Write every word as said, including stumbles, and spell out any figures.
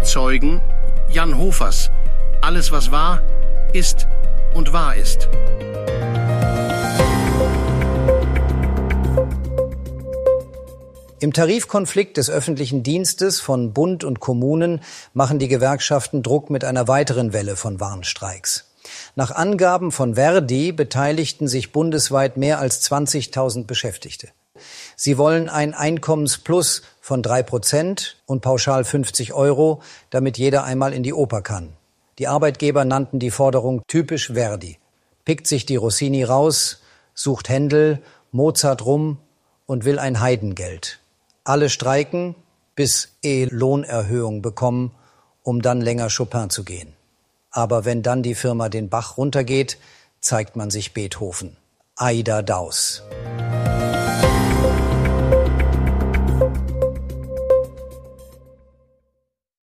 Zeugen Jan Hofers. Alles, was war, ist und wahr ist. Im Tarifkonflikt des öffentlichen Dienstes von Bund und Kommunen machen die Gewerkschaften Druck mit einer weiteren Welle von Warnstreiks. Nach Angaben von Verdi beteiligten sich bundesweit mehr als zwanzigtausend Beschäftigte. Sie wollen ein Einkommensplus von drei Prozent und pauschal fünfzig Euro, damit jeder einmal in die Oper kann. Die Arbeitgeber nannten die Forderung typisch Verdi. Pickt sich die Rossini raus, sucht Händel, Mozart rum und will ein Heidengeld. Alle streiken, bis eh Lohnerhöhung bekommen, um dann länger Chopin zu gehen. Aber wenn dann die Firma den Bach runtergeht, zeigt man sich Beethoven. Aida Daus.